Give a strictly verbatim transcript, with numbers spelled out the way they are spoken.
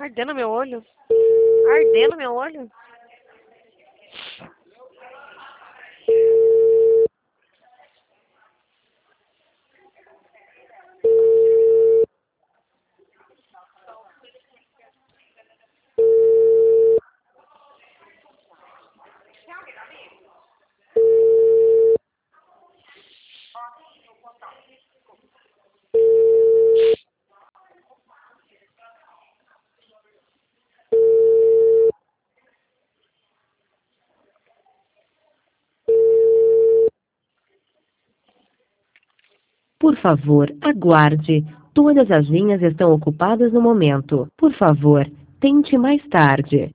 Ardendo meu olho. Ardendo meu olho. Por favor, aguarde. Todas as linhas estão ocupadas no momento. Por favor, tente mais tarde.